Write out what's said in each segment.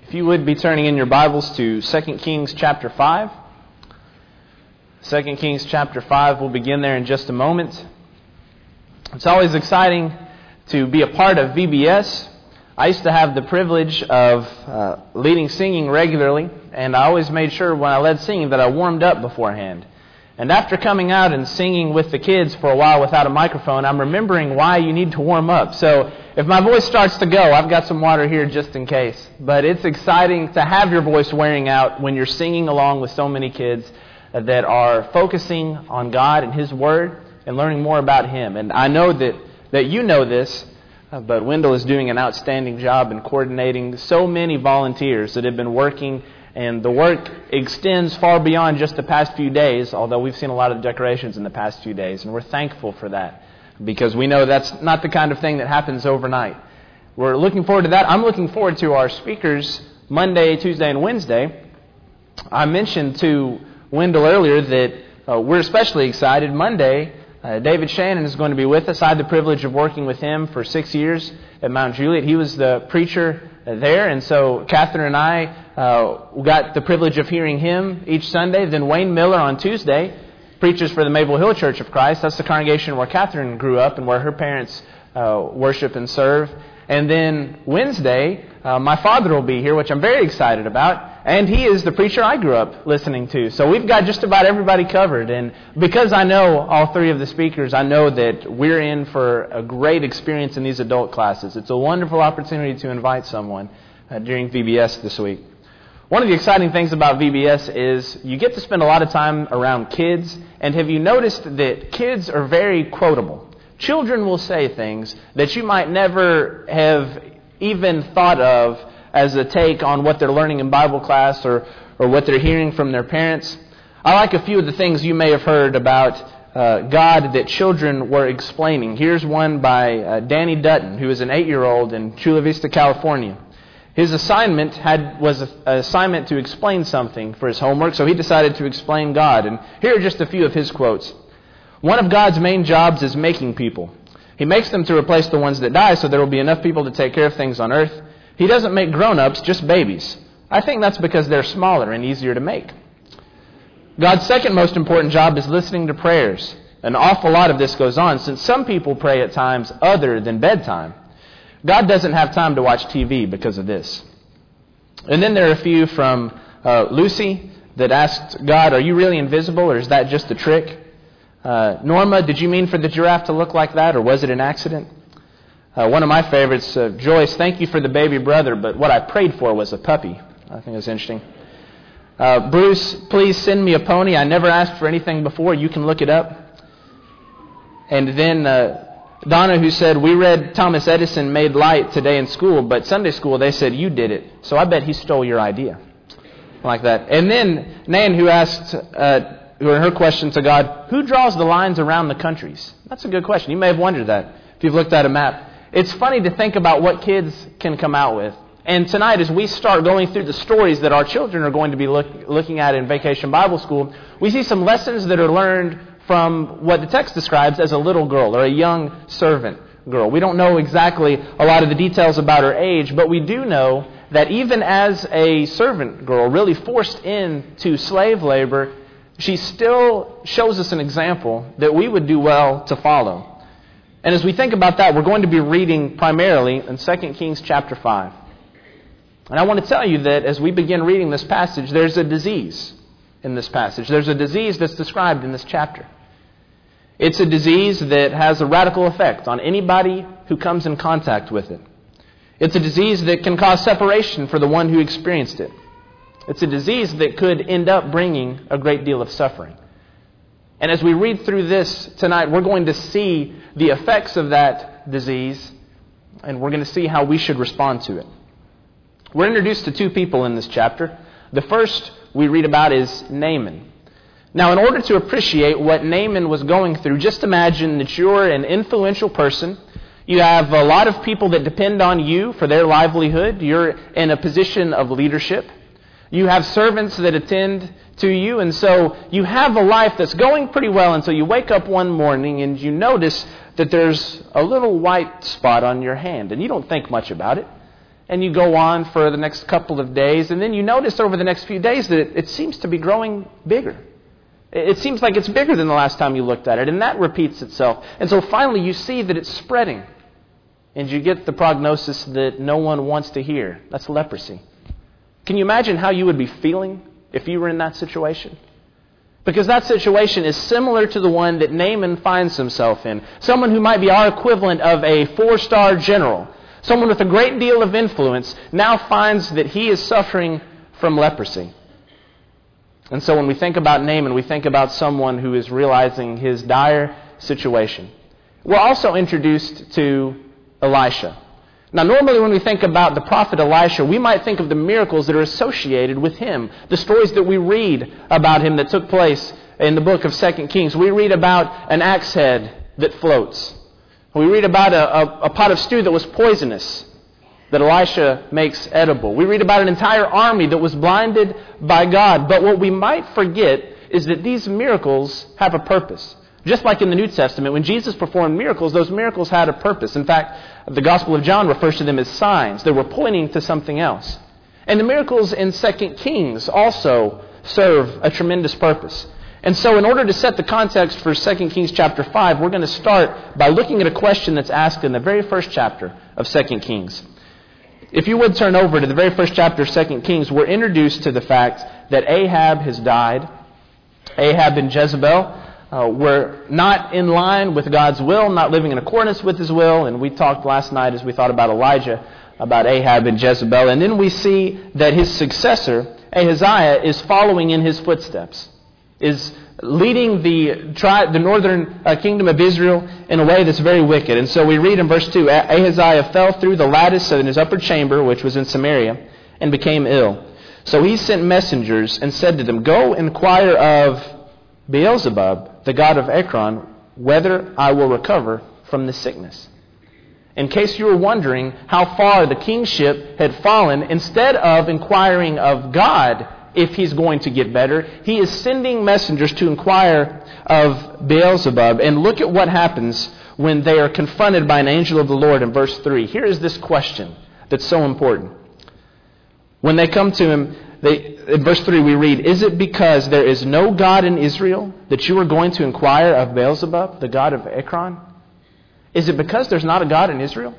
If you would be turning in your Bibles to 2 Kings chapter 5. 2 Kings chapter 5, we'll begin there in just a moment. It's always exciting to be a part of VBS. I used to have the privilege of leading singing regularly, and I always made sure when I led singing that I warmed up beforehand. And after coming out and singing with the kids for a while without a microphone, I'm remembering why you need to warm up. So if my voice starts to go, I've got some water here just in case. But it's exciting to have your voice wearing out when you're singing along with so many kids that are focusing on God and His Word and learning more about Him. And I know that you know this, but Wendell is doing an outstanding job in coordinating so many volunteers that have been working. And the work extends far beyond just the past few days, although we've seen a lot of decorations in the past few days. And we're thankful for that, because we know that's not the kind of thing that happens overnight. We're looking forward to that. I'm looking forward to our speakers Monday, Tuesday, and Wednesday. I mentioned to Wendell earlier that we're especially excited. Monday, David Shannon is going to be with us. I had the privilege of working with him for 6 years at Mount Juliet. He was the preacher there, and so Catherine and I got the privilege of hearing him each Sunday. Then Wayne Miller on Tuesday preaches for the Maple Hill Church of Christ. That's the congregation where Catherine grew up and where her parents worship and serve. And then Wednesday, my father will be here, which I'm very excited about. And he is the preacher I grew up listening to. So we've got just about everybody covered. And because I know all three of the speakers, I know that we're in for a great experience in these adult classes. It's a wonderful opportunity to invite someone during VBS this week. One of the exciting things about VBS is you get to spend a lot of time around kids. And have you noticed that kids are very quotable? Children will say things that you might never have even thought of as a take on what they're learning in Bible class or what they're hearing from their parents. I like a few of the things you may have heard about God that children were explaining. Here's one by Danny Dutton, who is an 8-year-old in Chula Vista, California. His assignment was an assignment to explain something for his homework, so he decided to explain God. And here are just a few of his quotes. One of God's main jobs is making people. He makes them to replace the ones that die so there will be enough people to take care of things on earth. He doesn't make grown-ups, just babies. I think that's because they're smaller and easier to make. God's second most important job is listening to prayers. An awful lot of this goes on since some people pray at times other than bedtime. God doesn't have time to watch TV because of this. And then there are a few from Lucy that asked God, are you really invisible or is that just a trick? Norma, did you mean for the giraffe to look like that or was it an accident? One of my favorites, Joyce, thank you for the baby brother, but what I prayed for was a puppy. I think that's interesting. Bruce, please send me a pony. I never asked for anything before. You can look it up. And then Donna, who said, we read Thomas Edison made light today in school, but Sunday school they said you did it. So I bet he stole your idea. Like that. And then Nan, who asked her question to God, who draws the lines around the countries? That's a good question. You may have wondered that if you've looked at a map. It's funny to think about what kids can come out with. And tonight, as we start going through the stories that our children are going to be looking at in Vacation Bible School, we see some lessons that are learned from what the text describes as a little girl or a young servant girl. We don't know exactly a lot of the details about her age, but we do know that even as a servant girl, really forced into slave labor, she still shows us an example that we would do well to follow. And as we think about that, we're going to be reading primarily in 2 Kings chapter 5. And I want to tell you that as we begin reading this passage, there's a disease in this passage. There's a disease that's described in this chapter. It's a disease that has a radical effect on anybody who comes in contact with it. It's a disease that can cause separation for the one who experienced it. It's a disease that could end up bringing a great deal of suffering. And as we read through this tonight, we're going to see the effects of that disease, and we're going to see how we should respond to it. We're introduced to two people in this chapter. The first we read about is Naaman. Now, in order to appreciate what Naaman was going through, just imagine that you're an influential person. You have a lot of people that depend on you for their livelihood. You're in a position of leadership. You have servants that attend to you, and so you have a life that's going pretty well until you wake up one morning and you notice that there's a little white spot on your hand, and you don't think much about it. And you go on for the next couple of days, and then you notice over the next few days that it seems to be growing bigger. It seems like it's bigger than the last time you looked at it, and that repeats itself. And so finally you see that it's spreading, and you get the prognosis that no one wants to hear. That's leprosy. Can you imagine how you would be feeling if you were in that situation? Because that situation is similar to the one that Naaman finds himself in. Someone who might be our equivalent of a 4-star general. Someone with a great deal of influence now finds that he is suffering from leprosy. And so when we think about Naaman, we think about someone who is realizing his dire situation. We're also introduced to Elisha. Now, normally when we think about the prophet Elisha, we might think of the miracles that are associated with him. The stories that we read about him that took place in the book of 2 Kings. We read about an axe head that floats. We read about a pot of stew that was poisonous, that Elisha makes edible. We read about an entire army that was blinded by God. But what we might forget is that these miracles have a purpose. Just like in the New Testament, when Jesus performed miracles, those miracles had a purpose. In fact, the Gospel of John refers to them as signs. They were pointing to something else. And the miracles in 2 Kings also serve a tremendous purpose. And so in order to set the context for 2 Kings chapter 5, we're going to start by looking at a question that's asked in the very first chapter of 2 Kings. If you would turn over to the very first chapter of 2 Kings, we're introduced to the fact that Ahab has died. Ahab and Jezebel were not in line with God's will, not living in accordance with His will. And we talked last night as we thought about Elijah, about Ahab and Jezebel. And then we see that his successor, Ahaziah, is following in his footsteps, is leading the northern kingdom of Israel in a way that's very wicked. And so we read in verse 2, Ahaziah fell through the lattice in his upper chamber, which was in Samaria, and became ill. So he sent messengers and said to them, "Go inquire of Beelzebub, the god of Ekron, whether I will recover from this sickness." In case you were wondering how far the kingship had fallen, instead of inquiring of God if he's going to get better, he is sending messengers to inquire of Beelzebub. And look at what happens when they are confronted by an angel of the Lord in verse 3. Here is this question that's so important. When they come to him, in verse 3 we read, "Is it because there is no God in Israel that you are going to inquire of Beelzebub, the god of Ekron?" Is it because there's not a God in Israel?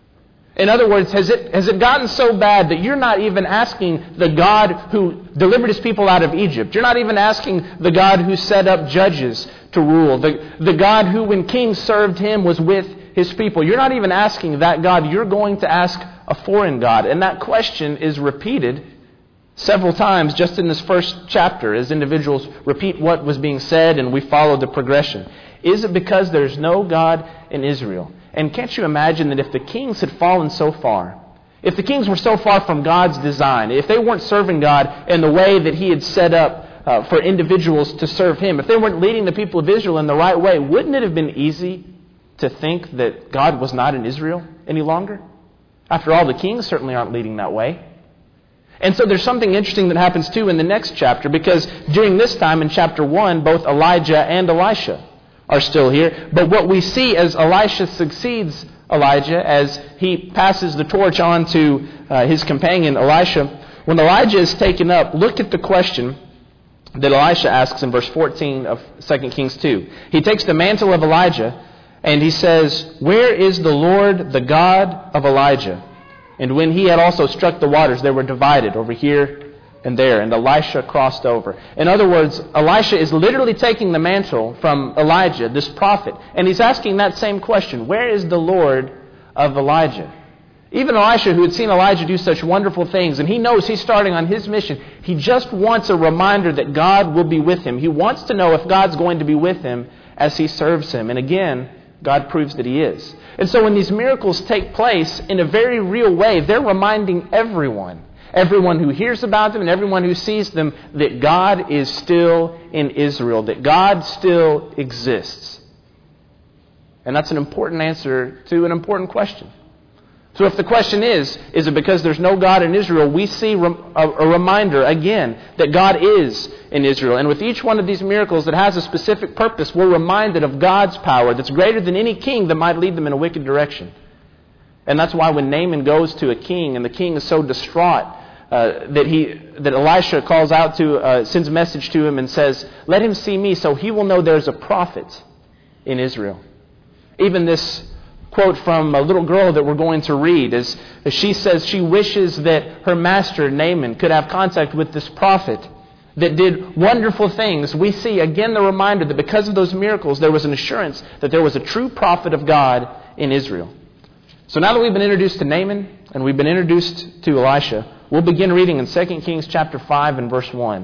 In other words, has it gotten so bad that you're not even asking the God who delivered His people out of Egypt? You're not even asking the God who set up judges to rule. The God who, when kings served Him, was with His people. You're not even asking that God. You're going to ask a foreign God. And that question is repeated several times just in this first chapter as individuals repeat what was being said and we follow the progression. Is it because there's no God in Israel? And can't you imagine that if the kings had fallen so far, if the kings were so far from God's design, if they weren't serving God in the way that He had set up for individuals to serve Him, if they weren't leading the people of Israel in the right way, wouldn't it have been easy to think that God was not in Israel any longer? After all, the kings certainly aren't leading that way. And so there's something interesting that happens too in the next chapter, because during this time in chapter 1, both Elijah and Elisha are still here. But what we see as Elisha succeeds Elijah, as he passes the torch on to his companion Elisha, when Elijah is taken up, look at the question that Elisha asks in verse 14 of 2 Kings 2. He takes the mantle of Elijah and he says, "Where is the Lord, the God of Elijah?" And when he had also struck the waters, they were divided over here and there, and Elisha crossed over. In other words, Elisha is literally taking the mantle from Elijah, this prophet, and he's asking that same question: where is the Lord of Elijah? Even Elisha, who had seen Elijah do such wonderful things, and he knows he's starting on his mission, he just wants a reminder that God will be with him. He wants to know if God's going to be with him as he serves him. And again, God proves that He is. And so when these miracles take place in a very real way, they're reminding everyone who hears about them and everyone who sees them, that God is still in Israel, that God still exists. And that's an important answer to an important question. So if the question is it because there's no God in Israel, we see a reminder again that God is in Israel. And with each one of these miracles that has a specific purpose, we're reminded of God's power that's greater than any king that might lead them in a wicked direction. And that's why when Naaman goes to a king, and the king is so distraught that Elisha calls out sends a message to him and says, "Let him see me so he will know there's a prophet in Israel." Even this quote from a little girl that we're going to read, as she says she wishes that her master, Naaman, could have contact with this prophet that did wonderful things. We see again the reminder that because of those miracles, there was an assurance that there was a true prophet of God in Israel. So now that we've been introduced to Naaman and we've been introduced to Elisha, we'll begin reading in 2 Kings chapter 5 and verse 1.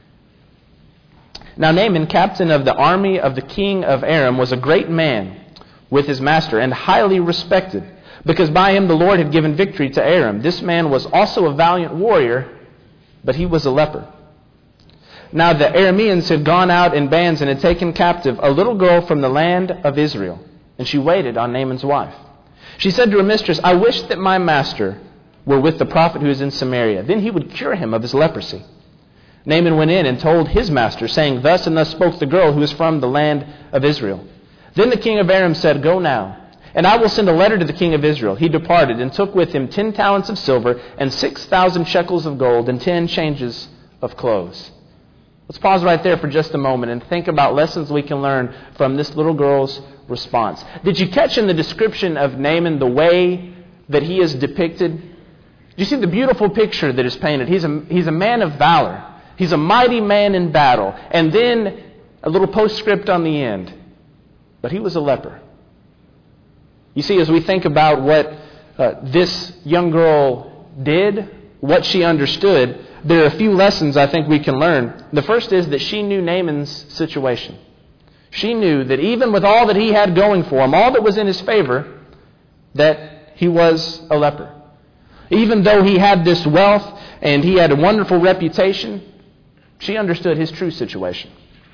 Now Naaman, captain of the army of the king of Aram, was a great man with his master and highly respected, because by him the Lord had given victory to Aram. This man was also a valiant warrior, but he was a leper. Now the Arameans had gone out in bands and had taken captive a little girl from the land of Israel, and she waited on Naaman's wife. She said to her mistress, "I wish that my master were with the prophet who is in Samaria. Then he would cure him of his leprosy." Naaman went in and told his master, saying, "Thus and thus spoke the girl who is from the land of Israel." Then the king of Aram said, "Go now, and I will send a letter to the king of Israel." He departed and took with him 10 talents of silver and 6,000 shekels of gold and 10 changes of clothes. Let's pause right there for just a moment and think about lessons we can learn from this little girl's response. Did you catch in the description of Naaman the way that he is depicted? Do you see the beautiful picture that is painted? He's a man of valor. He's a mighty man in battle. And then a little postscript on the end. But he was a leper. You see, as we think about what this young girl did, what she understood, there are a few lessons I think we can learn. The first is that she knew Naaman's situation. She knew that even with all that he had going for him, all that was in his favor, that he was a leper. Even though he had this wealth and he had a wonderful reputation, she understood his true situation.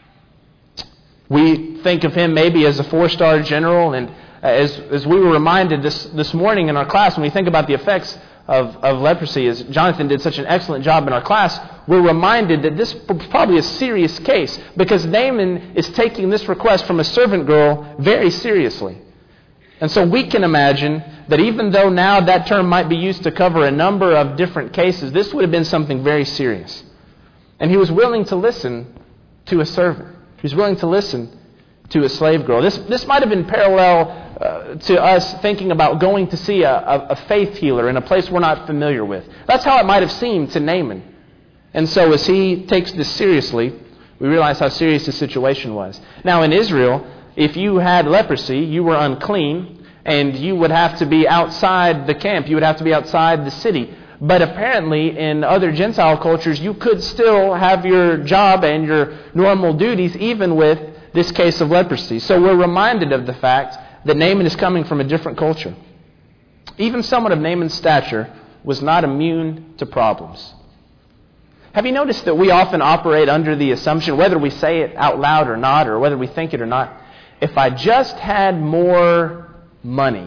We think of him maybe as a 4-star general, and as we were reminded this morning in our class, when we think about the effects of leprosy, as Jonathan did such an excellent job in our class, we're reminded that this is probably a serious case, because Naaman is taking this request from a servant girl very seriously. And so we can imagine that even though now that term might be used to cover a number of different cases, this would have been something very serious. And he was willing to listen to a servant. He was willing to listen to a slave girl. This might have been parallel to us thinking about going to see a faith healer in a place we're not familiar with. That's how it might have seemed to Naaman. And so as he takes this seriously, we realize how serious the situation was. Now in Israel, if you had leprosy, you were unclean, and you would have to be outside the camp. You would have to be outside the city. But apparently in other Gentile cultures, you could still have your job and your normal duties even with this case of leprosy. So we're reminded of the fact that Naaman is coming from a different culture. Even someone of Naaman's stature was not immune to problems. Have you noticed that we often operate under the assumption, whether we say it out loud or not, or whether we think it or not, if I just had more money,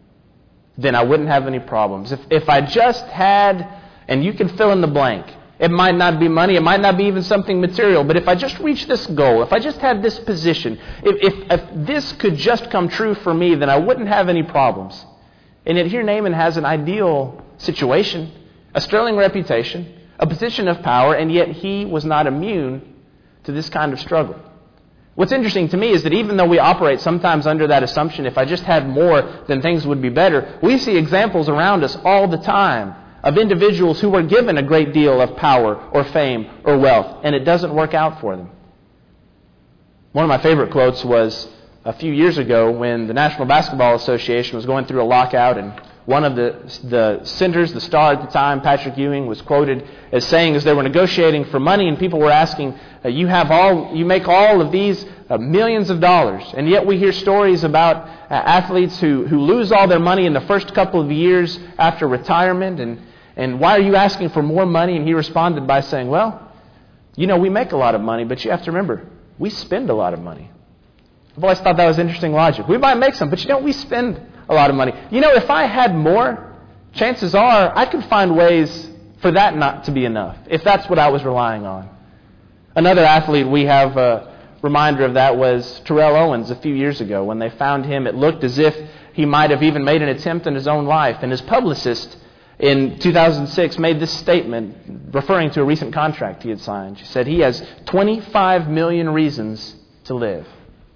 then I wouldn't have any problems. If I just had, and you can fill in the blank. It might not be money, it might not be even something material, but if I just reach this goal, if I just had this position, if this could just come true for me, then I wouldn't have any problems. And yet here Naaman has an ideal situation, a sterling reputation, a position of power, and yet he was not immune to this kind of struggle. What's interesting to me is that even though we operate sometimes under that assumption, if I just had more, then things would be better, we see examples around us all the time of individuals who were given a great deal of power or fame or wealth, and it doesn't work out for them. One of my favorite quotes was a few years ago when the National Basketball Association was going through a lockout, and one of the centers, the star at the time, Patrick Ewing, was quoted as saying, as they were negotiating for money and people were asking, you make all of these millions of dollars, and yet we hear stories about athletes who lose all their money in the first couple of years after retirement, and why are you asking for more money? And he responded by saying, well, we make a lot of money, but you have to remember, we spend a lot of money. I've always thought that was interesting logic. We might make some, but we spend a lot of money. If I had more, chances are I could find ways for that not to be enough, if that's what I was relying on. Another athlete we have reminder of that was Terrell Owens a few years ago. When they found him, it looked as if he might have even made an attempt in his own life. And his publicist in 2006 made this statement referring to a recent contract he had signed. She said he has 25 million reasons to live.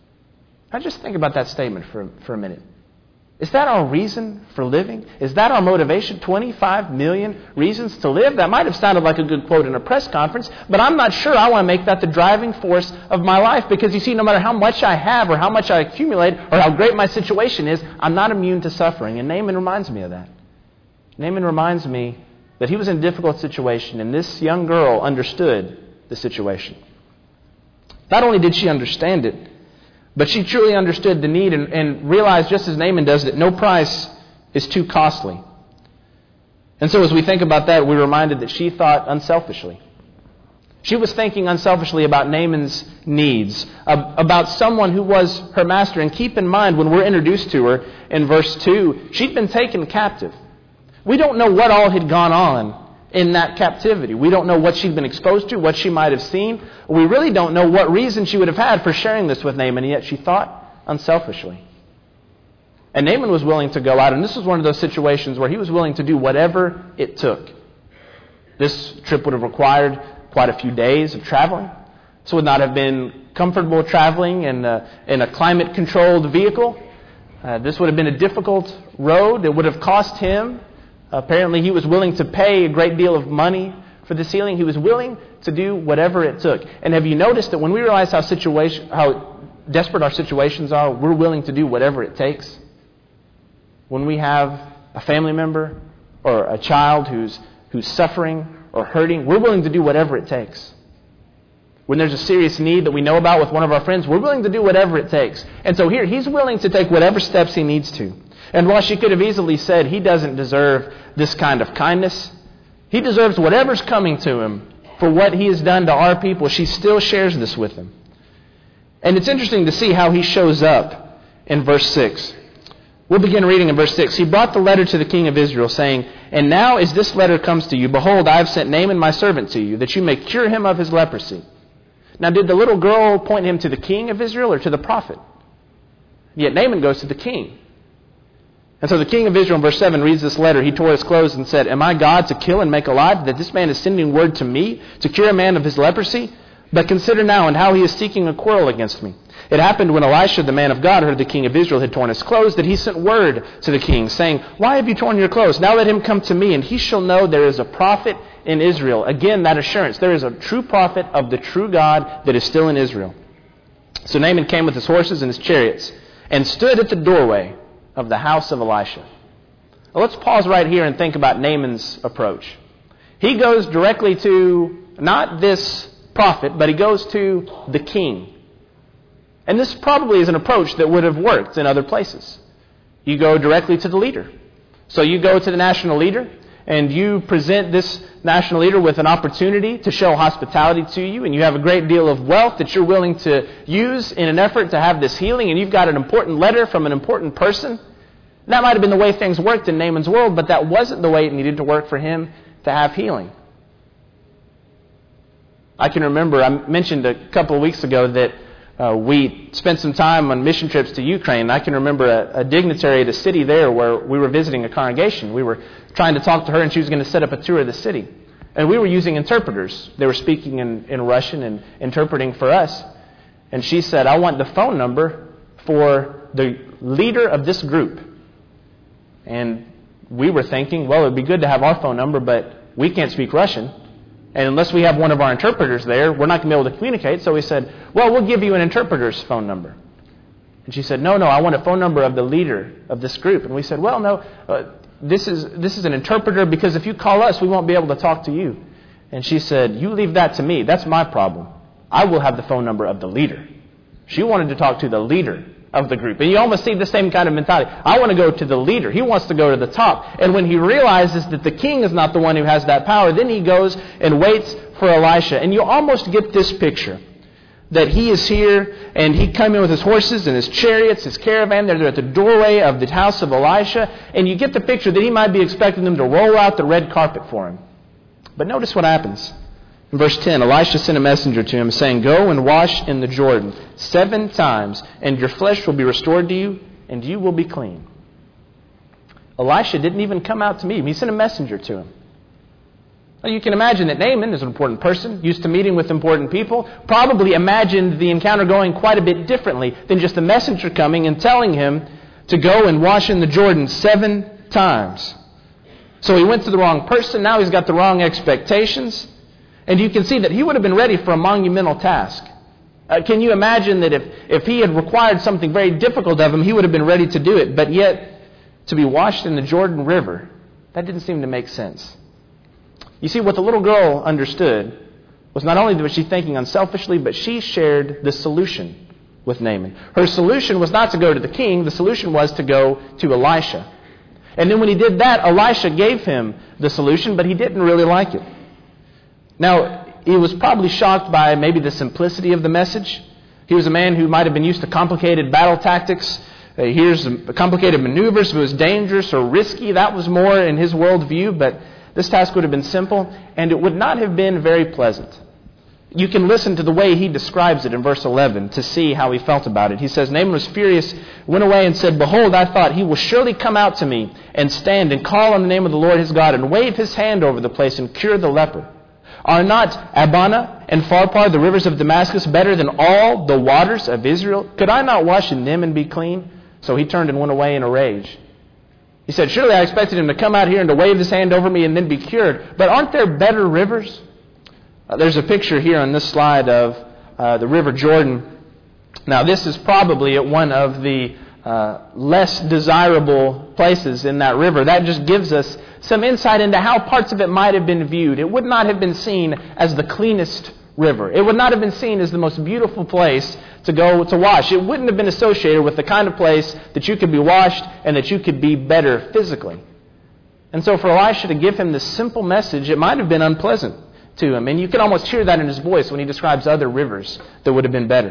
Now just think about that statement for a minute. Is that our reason for living? Is that our motivation? 25 million reasons to live? That might have sounded like a good quote in a press conference, but I'm not sure I want to make that the driving force of my life, because you see, no matter how much I have or how much I accumulate or how great my situation is, I'm not immune to suffering. And Naaman reminds me of that. Naaman reminds me that he was in a difficult situation, and this young girl understood the situation. Not only did she understand it, but she truly understood the need and realized, just as Naaman does, that no price is too costly. And so as we think about that, we're reminded that she thought unselfishly. She was thinking unselfishly about Naaman's needs, about someone who was her master. And keep in mind, when we're introduced to her in verse 2, she'd been taken captive. We don't know what all had gone on in that captivity. We don't know what she'd been exposed to, what she might have seen. We really don't know what reason she would have had for sharing this with Naaman, and yet she thought unselfishly. And Naaman was willing to go out, and this was one of those situations where he was willing to do whatever it took. This trip would have required quite a few days of traveling. This would not have been comfortable traveling in a climate-controlled vehicle. This would have been a difficult road. It would have cost him. Apparently, he was willing to pay a great deal of money for this healing. He was willing to do whatever it took. And have you noticed that when we realize how desperate our situations are, we're willing to do whatever it takes? When we have a family member or a child who's suffering or hurting, we're willing to do whatever it takes. When there's a serious need that we know about with one of our friends, we're willing to do whatever it takes. And so here, he's willing to take whatever steps he needs to. And while she could have easily said he doesn't deserve this kind of kindness, he deserves whatever's coming to him for what he has done to our people, she still shares this with him. And it's interesting to see how he shows up in verse 6. We'll begin reading in verse 6. He brought the letter to the king of Israel, saying, "And now as this letter comes to you, behold, I have sent Naaman my servant to you, that you may cure him of his leprosy." Now did the little girl point him to the king of Israel or to the prophet? Yet Naaman goes to the king. And so the king of Israel in verse 7 reads this letter. He tore his clothes and said, "Am I God to kill and make alive, that this man is sending word to me to cure a man of his leprosy? But consider now and how he is seeking a quarrel against me." It happened when Elisha, the man of God, heard the king of Israel had torn his clothes, that he sent word to the king, saying, "Why have you torn your clothes? Now let him come to me, and he shall know there is a prophet in Israel." Again, that assurance. There is a true prophet of the true God that is still in Israel. So Naaman came with his horses and his chariots, and stood at the doorway of the house of Elisha. Well, let's pause right here and think about Naaman's approach. He goes directly to not this prophet, but he goes to the king. And this probably is an approach that would have worked in other places. You go directly to the leader. So you go to the national leader, and you present this national leader with an opportunity to show hospitality to you, and you have a great deal of wealth that you're willing to use in an effort to have this healing, and you've got an important letter from an important person. That might have been the way things worked in Naaman's world, but that wasn't the way it needed to work for him to have healing. I can remember, I mentioned a couple of weeks ago that we spent some time on mission trips to Ukraine. I can remember a dignitary at a city there where we were visiting a congregation. We were trying to talk to her, and she was going to set up a tour of the city. And we were using interpreters. They were speaking in Russian and interpreting for us. And she said, "I want the phone number for the leader of this group." And we were thinking, well, it would be good to have our phone number, but we can't speak Russian. And unless we have one of our interpreters there, we're not going to be able to communicate. So we said, well, we'll give you an interpreter's phone number. And she said, no, I want a phone number of the leader of this group. And we said, well, no, this is an interpreter, because if you call us, we won't be able to talk to you. And she said, you leave that to me. That's my problem. I will have the phone number of the leader. She wanted to talk to the leader of the group. And you almost see the same kind of mentality. I want to go to the leader. He wants to go to the top. And when he realizes that the king is not the one who has that power, then he goes and waits for Elisha. And you almost get this picture, that he is here, and he come in with his horses and his chariots, his caravan. They're at the doorway of the house of Elisha. And you get the picture that he might be expecting them to roll out the red carpet for him. But notice what happens. In verse 10, Elisha sent a messenger to him, saying, "Go and wash in the Jordan 7 times, and your flesh will be restored to you, and you will be clean." Elisha didn't even come out to meet him. He sent a messenger to him. Now, you can imagine that Naaman is an important person, used to meeting with important people, probably imagined the encounter going quite a bit differently than just a messenger coming and telling him to go and wash in the Jordan 7 times. So he went to the wrong person. Now he's got the wrong expectations. And you can see that he would have been ready for a monumental task. Can you imagine that if he had required something very difficult of him, he would have been ready to do it. But yet, to be washed in the Jordan River, that didn't seem to make sense. You see, what the little girl understood was not only was she thinking unselfishly, but she shared the solution with Naaman. Her solution was not to go to the king. The solution was to go to Elisha. And then when he did that, Elisha gave him the solution, but he didn't really like it. Now, he was probably shocked by maybe the simplicity of the message. He was a man who might have been used to complicated battle tactics. Here's complicated maneuvers. If it was dangerous or risky, that was more in his worldview, but this task would have been simple, and it would not have been very pleasant. You can listen to the way he describes it in verse 11 to see how he felt about it. He says, Naaman was furious, went away and said, "Behold, I thought, he will surely come out to me and stand and call on the name of the Lord his God and wave his hand over the place and cure the leper. Are not Abana and Pharpar, the rivers of Damascus, better than all the waters of Israel? Could I not wash in them and be clean?" So he turned and went away in a rage. He said, "Surely I expected him to come out here and to wave his hand over me and then be cured. But aren't there better rivers?" There's a picture here on this slide of the River Jordan. Now, this is probably at one of the less desirable places in that river. That just gives us some insight into how parts of it might have been viewed. It would not have been seen as the cleanest river. It would not have been seen as the most beautiful place to go to wash. It wouldn't have been associated with the kind of place that you could be washed and that you could be better physically. And so for Elisha to give him this simple message, it might have been unpleasant to him. And you can almost hear that in his voice when he describes other rivers that would have been better.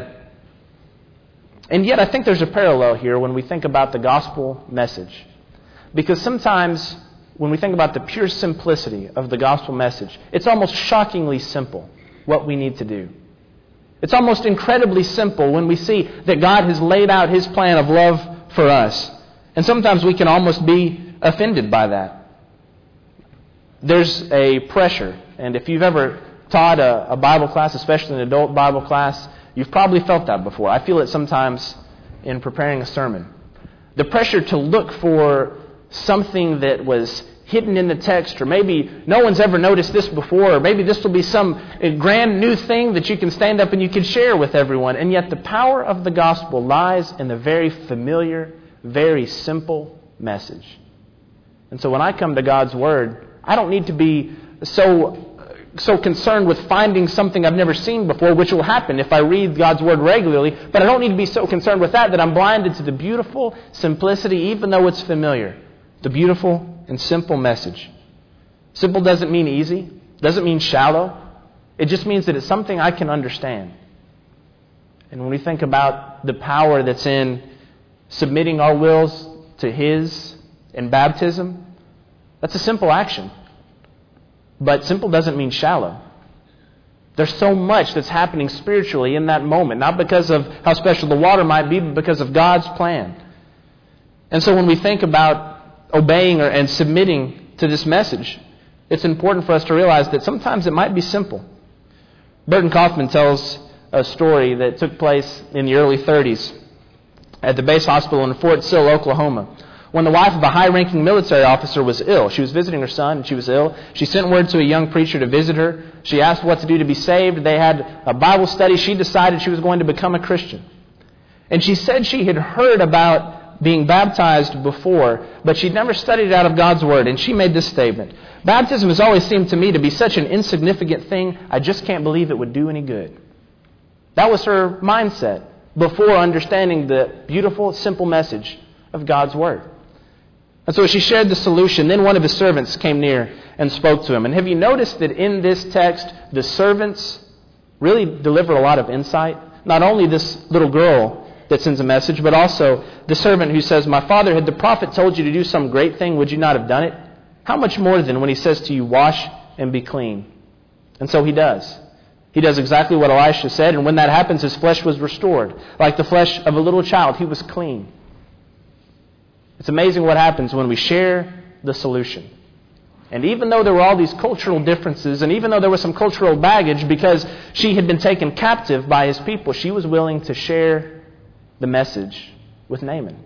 And yet I think there's a parallel here when we think about the gospel message. Because sometimes when we think about the pure simplicity of the gospel message, it's almost shockingly simple what we need to do. It's almost incredibly simple when we see that God has laid out his plan of love for us. And sometimes we can almost be offended by that. There's a pressure, and if you've ever taught a Bible class, especially an adult Bible class, you've probably felt that before. I feel it sometimes in preparing a sermon. The pressure to look for something that was hidden in the text, or maybe no one's ever noticed this before, or maybe this will be some grand new thing that you can stand up and you can share with everyone. And yet the power of the gospel lies in the very familiar, very simple message. And so when I come to God's Word, I don't need to be so concerned with finding something I've never seen before, which will happen if I read God's Word regularly, but I don't need to be so concerned with that I'm blinded to the beautiful simplicity, even though it's familiar. The beautiful and simple message. Simple doesn't mean easy, doesn't mean shallow. It just means that it's something I can understand. And when we think about the power that's in submitting our wills to His in baptism, that's a simple action. But simple doesn't mean shallow. There's so much that's happening spiritually in that moment, not because of how special the water might be, but because of God's plan. And so when we think about obeying and submitting to this message, it's important for us to realize that sometimes it might be simple. Burton Kaufman tells a story that took place in the early 30s at the base hospital in Fort Sill, Oklahoma, when the wife of a high-ranking military officer was ill. She was visiting her son, and she was ill. She sent word to a young preacher to visit her. She asked what to do to be saved. They had a Bible study. She decided she was going to become a Christian. And she said she had heard about being baptized before, but she'd never studied out of God's Word. And she made this statement: "Baptism has always seemed to me to be such an insignificant thing, I just can't believe it would do any good." That was her mindset before understanding the beautiful, simple message of God's Word. And so she shared the solution. Then one of his servants came near and spoke to him. And have you noticed that in this text, the servants really deliver a lot of insight? Not only this little girl that sends a message, but also the servant who says, "My father, had the prophet told you to do some great thing, would you not have done it? How much more then when he says to you, wash and be clean?" And so he does. He does exactly what Elisha said, and when that happens, his flesh was restored. Like the flesh of a little child, he was clean. It's amazing what happens when we share the solution. And even though there were all these cultural differences, and even though there was some cultural baggage because she had been taken captive by his people, she was willing to share the message with Naaman.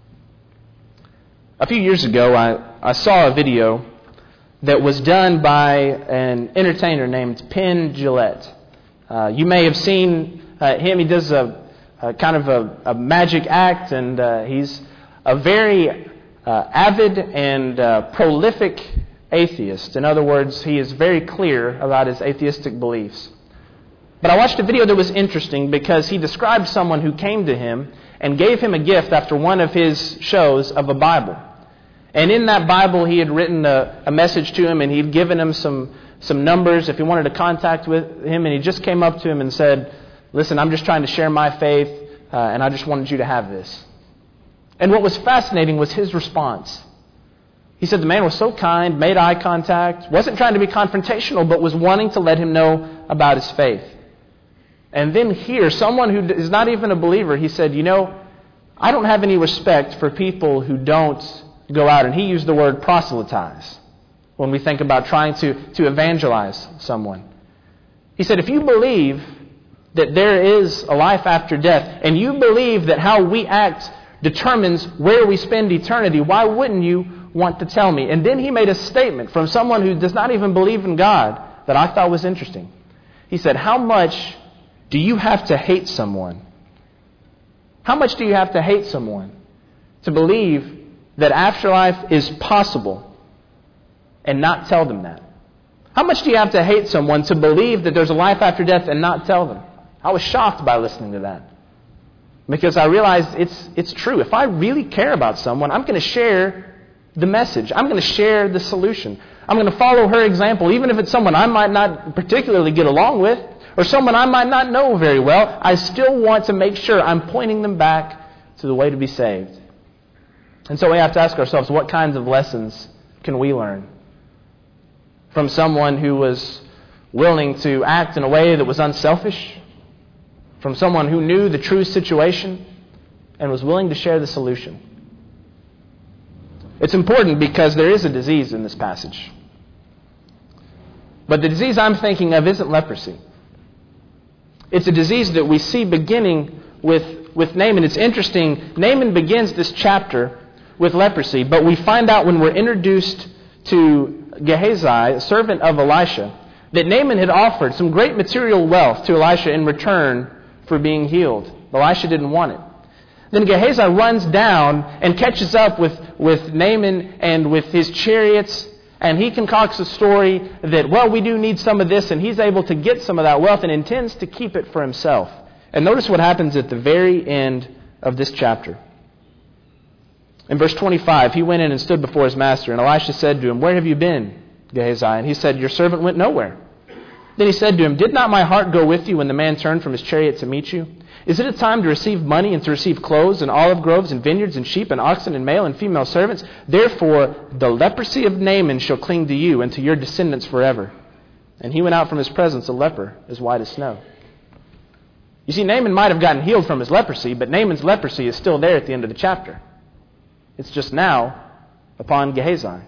A few years ago, I saw a video that was done by an entertainer named Penn Jillette. You may have seen him. He does a kind of a magic act, and he's a very avid and prolific atheist. In other words, he is very clear about his atheistic beliefs. But I watched a video that was interesting because he described someone who came to him and gave him a gift after one of his shows of a Bible. And in that Bible, he had written a message to him, and he'd given him some numbers if he wanted to contact with him. And he just came up to him and said, "Listen, I'm just trying to share my faith, and I just wanted you to have this." And what was fascinating was his response. He said the man was so kind, made eye contact, wasn't trying to be confrontational, but was wanting to let him know about his faith. And then here, someone who is not even a believer, he said, I don't have any respect for people who don't go out. And he used the word proselytize when we think about trying to evangelize someone. He said, if you believe that there is a life after death, and you believe that how we act determines where we spend eternity, why wouldn't you want to tell me? And then he made a statement from someone who does not even believe in God that I thought was interesting. He said, how much do you have to hate someone? How much do you have to hate someone to believe that afterlife is possible and not tell them that? How much do you have to hate someone to believe that there's a life after death and not tell them? I was shocked by listening to that. Because I realized it's true. If I really care about someone, I'm going to share the message. I'm going to share the solution. I'm going to follow her example, even if it's someone I might not particularly get along with, or someone I might not know very well. I still want to make sure I'm pointing them back to the way to be saved. And so we have to ask ourselves, what kinds of lessons can we learn from someone who was willing to act in a way that was unselfish, from someone who knew the true situation and was willing to share the solution? It's important because there is a disease in this passage. But the disease I'm thinking of isn't leprosy. It's a disease that we see beginning with Naaman. It's interesting. Naaman begins this chapter with leprosy, but we find out when we're introduced to Gehazi, a servant of Elisha, that Naaman had offered some great material wealth to Elisha in return for being healed. Elisha didn't want it. Then Gehazi runs down and catches up with Naaman and with his chariots, and he concocts a story that, we do need some of this, and he's able to get some of that wealth and intends to keep it for himself. And notice what happens at the very end of this chapter. In verse 25, he went in and stood before his master, and Elisha said to him, "Where have you been, Gehazi?" And he said, "Your servant went nowhere." Then he said to him, "Did not my heart go with you when the man turned from his chariot to meet you? Is it a time to receive money and to receive clothes and olive groves and vineyards and sheep and oxen and male and female servants? Therefore the leprosy of Naaman shall cling to you and to your descendants forever." And he went out from his presence a leper as white as snow. You see, Naaman might have gotten healed from his leprosy, but Naaman's leprosy is still there at the end of the chapter. It's just now upon Gehazi.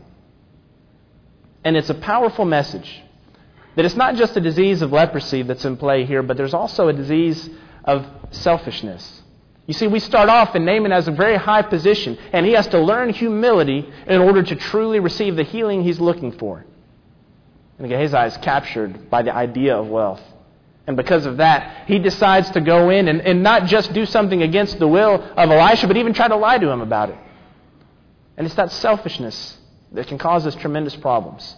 And it's a powerful message that it's not just a disease of leprosy that's in play here, but there's also a disease of selfishness. You see, we start off and Naaman has a very high position, and he has to learn humility in order to truly receive the healing he's looking for. And Gehazi is captured by the idea of wealth. And because of that, he decides to go in and not just do something against the will of Elisha, but even try to lie to him about it. And it's that selfishness that can cause us tremendous problems.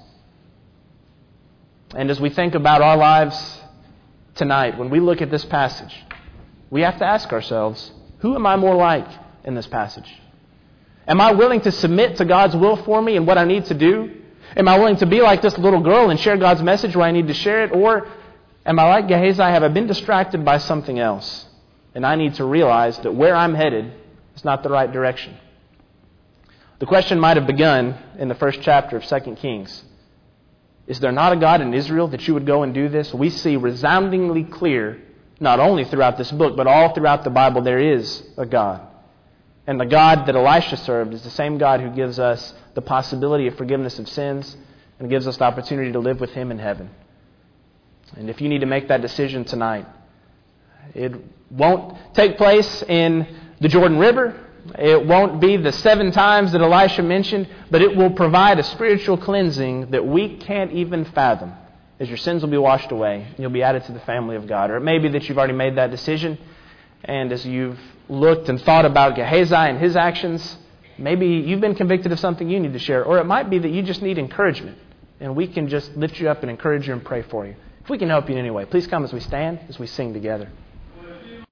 And as we think about our lives tonight, when we look at this passage, we have to ask ourselves, who am I more like in this passage? Am I willing to submit to God's will for me and what I need to do? Am I willing to be like this little girl and share God's message where I need to share it? Or am I like Gehazi? Have I been distracted by something else? And I need to realize that where I'm headed is not the right direction. The question might have begun in the first chapter of 2 Kings. Is there not a God in Israel that you would go and do this? We see resoundingly clear, not only throughout this book, but all throughout the Bible, there is a God. And the God that Elisha served is the same God who gives us the possibility of forgiveness of sins and gives us the opportunity to live with Him in heaven. And if you need to make that decision tonight, it won't take place in the Jordan River. It won't be the 7 times that Elisha mentioned, but it will provide a spiritual cleansing that we can't even fathom, as your sins will be washed away and you'll be added to the family of God. Or it may be that you've already made that decision, and as you've looked and thought about Gehazi and his actions, maybe you've been convicted of something you need to share. Or it might be that you just need encouragement, and we can just lift you up and encourage you and pray for you. If we can help you in any way, please come as we stand, as we sing together.